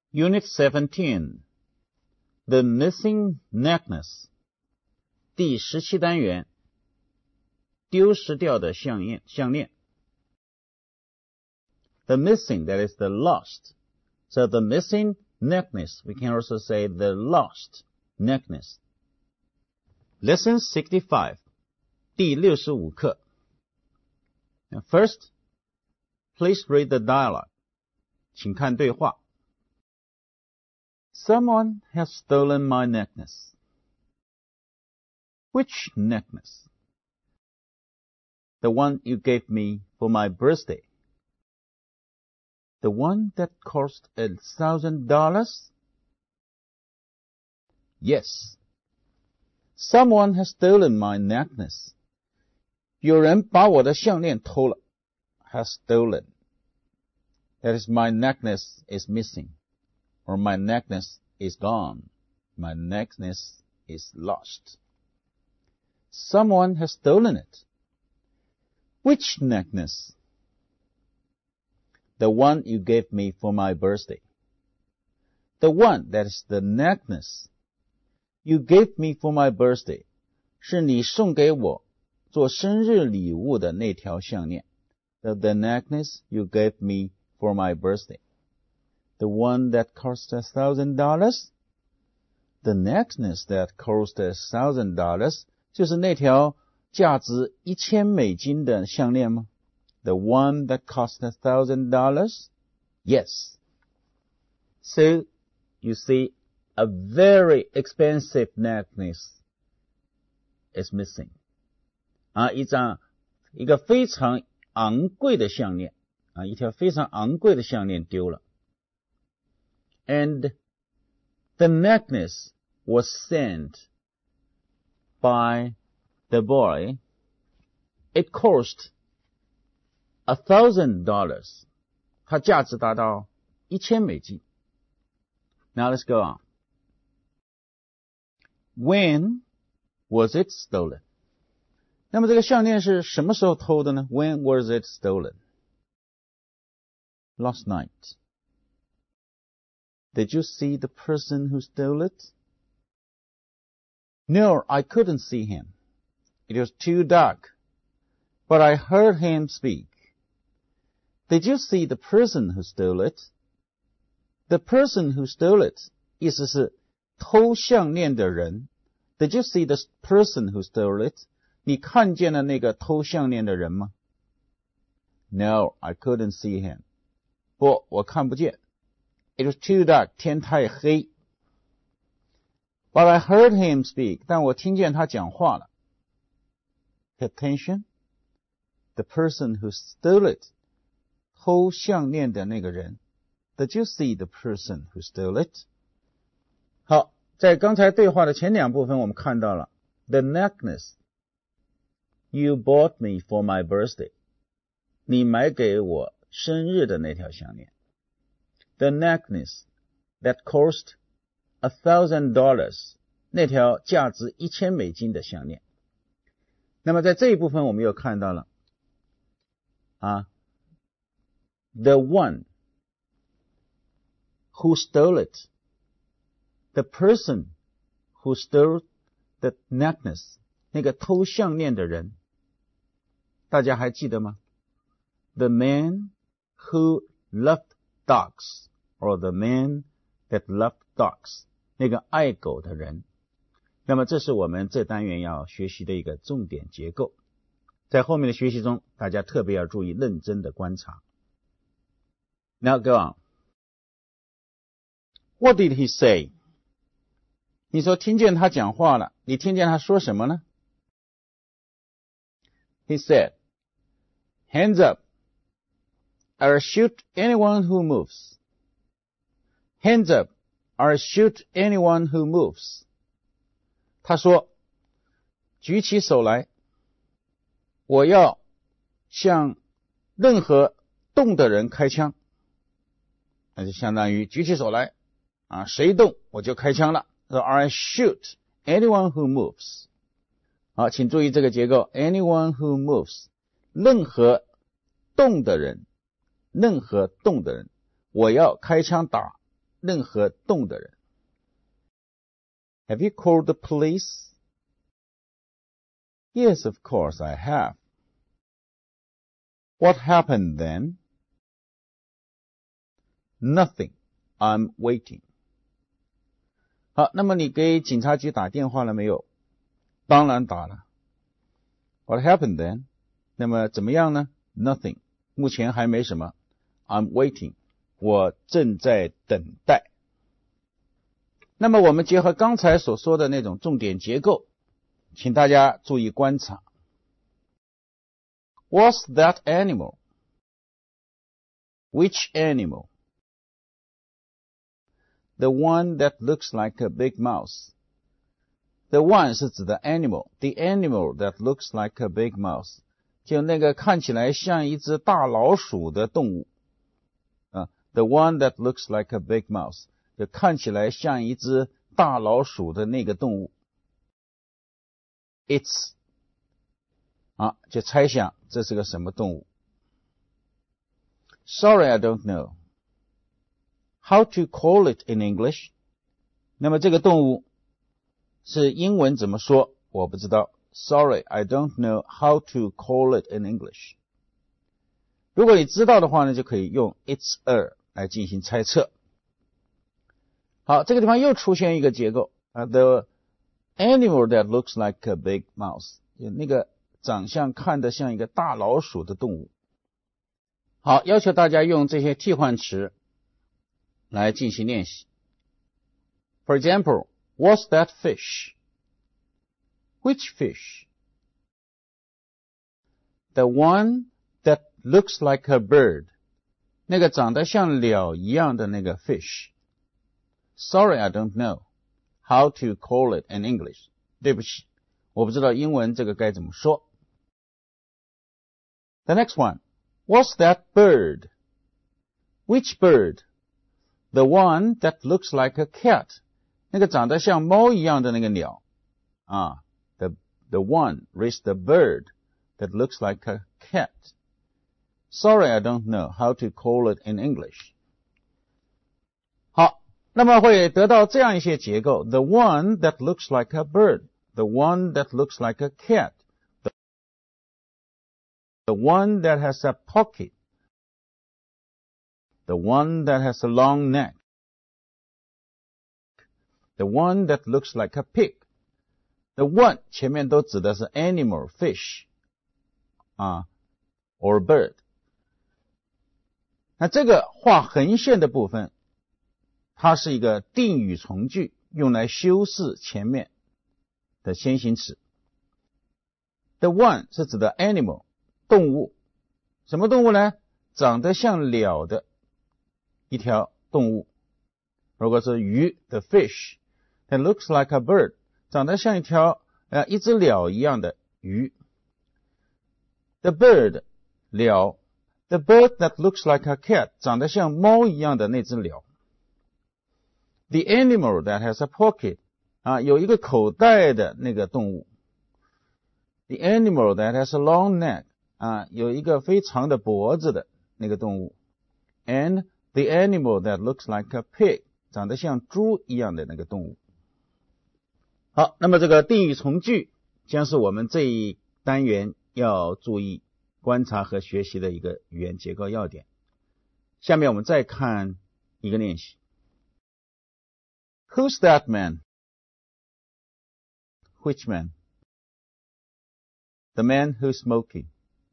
Unit 17 The Missing Necklace 第17单元丢失掉的项链 The missing, that is the lost. So the missing necklace, we can also say the lost necklace. Lesson 65第65课 Now first, please read the dialogue. 请看对话 Someone has stolen my necklace. Which necklace? The one you gave me for my birthday. The one that cost $1,000? Yes. Someone has stolen my necklace. 有人把我的项链偷了 has stolen. That is, my necklace is missing. Or my necklace is gone. My necklace is lost. Someone has stolen it. Which necklace? The one you gave me for my birthday. The one, that is the necklace, you gave me for my birthday, 是你送给我做生日礼物的那条项链。The necklace you gave me for my birthday. The one that cost $1,000? The necklace that cost $1,000 就是那条价值$1000的项链吗？ The one that cost $1,000? Yes. So, you see, a very expensive necklace is missing. 一个非常昂贵的项链一条非常昂贵的项链丢了。And the necklace was sent by the boy. It cost $1,000. 它价值达到$1000。Now let's go on. When was it stolen? 那么这个项链是什么时候偷的呢？ When was it stolen? Last night. Did you see the person who stole it? No, I couldn't see him. It was too dark. But I heard him speak. Did you see the person who stole it? The person who stole it 意思是偷项链的人。Did you see the person who stole it? 你看见了那个偷项链的人吗？ No, I couldn't see him. 不，我看不见。It was too dark. 天太黑。But I heard him speak. 但我听见他讲话了。Pay attention. The person who stole it. 偷项链的那个人。Did you see the person who stole it? 好，在刚才对话的前两部分我们看到了 The necklace you bought me for my birthday. 你买给我生日的那条项链。The necklace that cost $1,000. 那条价值$1000的项链。那么在这一部分我们又看到了The one who stole it. The person who stole the necklace. 那个偷项链的人。大家还记得吗？ The man who loved dogs. Or the man that loved dogs. 那个爱狗的人。那么这是我们这单元要学习的一个重点结构。在后面的学习中，大家特别要注意认真的观察。Now go on. What did he say? 你说听见他讲话了，你听见他说什么呢？ He said, Hands up. I'll shoot anyone who moves. Hands up. I'll shoot anyone who moves. 他说，举起手来，我要向任何动的人开枪。那就相当于举起手来谁动我就开枪了。So I shoot anyone who moves. 好，请注意这个结构 anyone who moves. 任何动的人，我要开枪打任何动的人。Have you called the police? Yes, of course I have. What happened then? Nothing. I'm waiting. 好，那么你给警察局打电话了没有？当然打了。What happened then? 那么怎么样呢？ Nothing. 目前还没什么。I'm waiting. 我正在等待。那么我们结合刚才所说的那种重点结构，请大家注意观察。What's that animal? Which animal? The one that looks like a big mouse. The one 是指的 animal. The animal that looks like a big mouse. 就那个看起来像一只大老鼠的动物。The one that looks like a big mouse. 就看起来像一只大老鼠的那个动物。It's 就猜想这是个什么动物。Sorry, I don't know. How to call it in English? 那么这个动物是英文怎么说？我不知道。Sorry, I don't know how to call it in English. 如果你知道的话呢，就可以用 it's a 来进行猜测。好，这个地方又出现一个结构the animal that looks like a big mouse. 那个长相看得像一个大老鼠的动物。好，要求大家用这些替换词来进行练习。For example, what's that fish? Which fish? The one that looks like a bird. 那个长得像鸟一样的那个 fish. Sorry, I don't know how to call it in English. 对不起，我不知道英文这个该怎么说。The next one. What's that bird? Which bird? The one that looks like a cat. 那个长得像猫一样的那个鸟。The one is the bird that looks like a cat. Sorry, I don't know how to call it in English. 好，那么会得到这样一些结构。The one that looks like a bird. The one that looks like a cat. The one that has a pocket. The one that has a long neck. The one that looks like a pig. The one 前面都指的是 animal, fish, or bird. 那这个画横线的部分，它是一个定语从句，用来修饰前面的先行词。The one 是指的 animal, 动物。什么动物呢？长得像鸟的一条动物。如果是鱼 the fish, that looks like a bird, 长得像一只鸟一样的鱼。The bird, 鸟。The bird that looks like a cat, 长得像猫一样的那只鸟。The animal that has a pocket, 有一个口袋的那个动物。The animal that has a long neck, 有一个非常的脖子的那个动物。And the animal that looks like a pig, 长得像猪一样的那个动物。好，那么这个定语从句将是我们这一单元要注意观察和学习的一个语言结构要点。下面我们再看一个练习。Who's that man? Which man? The man who's smoking.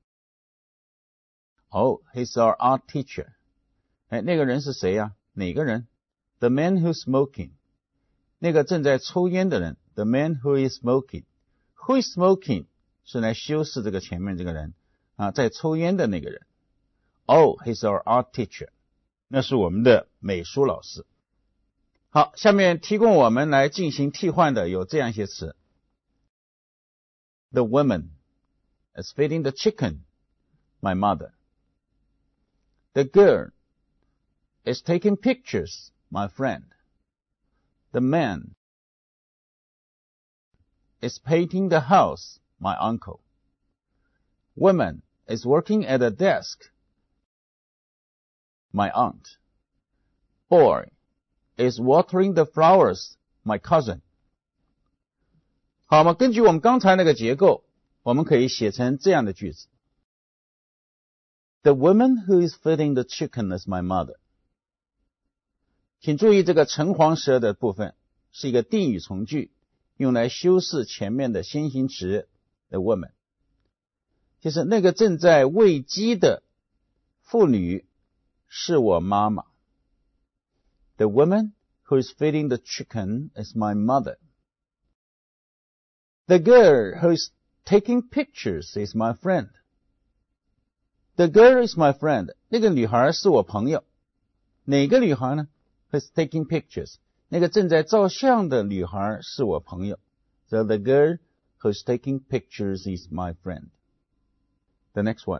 Oh, he's our art teacher. 那个人是谁呀？哪个人？ The man who's smoking. 那个正在抽烟的人。The man who is smoking. Who is smoking 是来修饰这个前面这个人在抽烟的那个人。Oh, he's our art teacher. 那是我们的美术老师。好，下面提供我们来进行替换的有这样一些词。The woman is feeding the chicken, my mother. The girl is taking pictures, my friend. The man is painting the house, my uncle. Woman is working at a desk, my aunt. Boy is watering the flowers, my cousin. 好嘛，根据我们刚才那个结构，我们可以写成这样的句子。The woman who is feeding the chicken is my mother. 请注意这个橙黄色的部分是一个定语从句，用来修饰前面的先行词 the woman。就是那个正在喂鸡的妇女是我妈妈。The woman who is feeding the chicken is my mother. The girl who is taking pictures is my friend. The girl is my friend. 那个女孩是我朋友。哪个女孩呢？ Who is taking pictures. 那个正在照相的女孩是我朋友。So the girl who is taking pictures is my friend. The next one.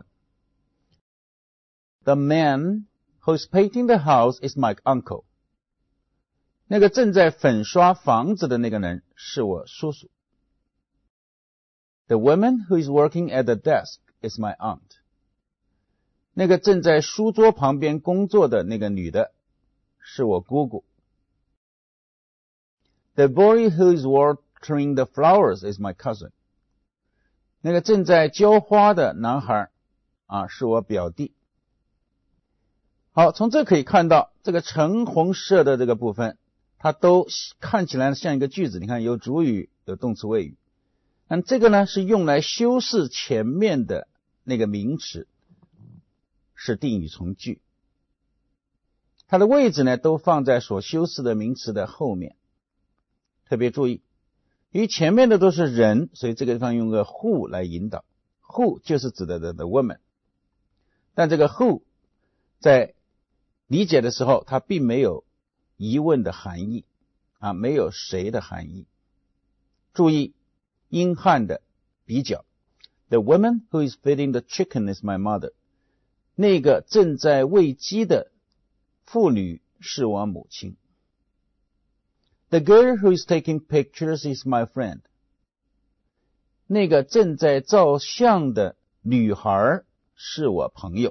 The man who is painting the house is my uncle. 那个正在粉刷房子的那个人是我叔叔。The woman who is working at the desk is my aunt. 那个正在书桌旁边工作的那个女的是我姑姑。The boy who is watering the flowers is my cousin. 那个正在浇花的男孩是我表弟。好，从这可以看到这个橙红色的这个部分，它都看起来像一个句子。你看有主语，有动词谓语。那这个呢是用来修饰前面的那个名词，是定语从句。它的位置呢都放在所修饰的名词的后面。特别注意，因为前面的都是人，所以这个地方用个 who 来引导。who 就是指的 the woman。但这个 who 在理解的时候，它并没有疑问的含义没有谁的含义。注意英汉的比较。The woman who is feeding the chicken is my mother. 那个正在喂鸡的妇女是我母亲。The girl who is taking pictures is my friend. 那个正在照相的女孩是我朋友。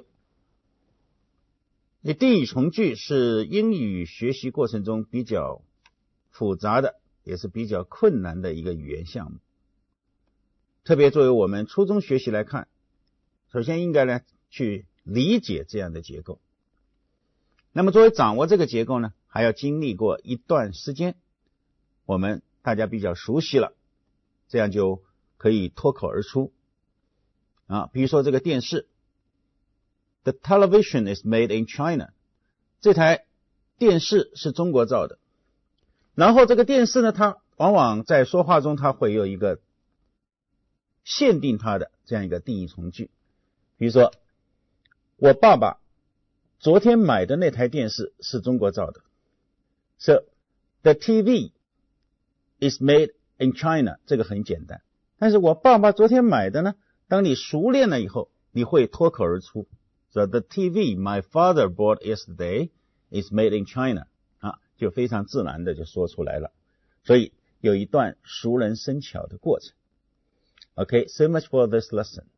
定语从句是英语学习过程中比较复杂的，也是比较困难的一个语言项目。特别作为我们初中学习来看，首先应该呢去理解这样的结构。那么作为掌握这个结构呢，还要经历过一段时间，我们大家比较熟悉了，这样就可以脱口而出比如说这个电视 The television is made in China. 这台电视是中国造的。然后这个电视呢，它往往在说话中它会有一个限定它的这样一个定义从句。比如说我爸爸昨天买的那台电视是中国造的。So the TV is made in China. 这个很简单。但是我爸爸昨天买的呢，当你熟练了以后，你会脱口而出。So the TV my father bought yesterday is made in China. 就非常自然的就说出来了。所以有一段熟能生巧的过程。Okay, so much for this lesson.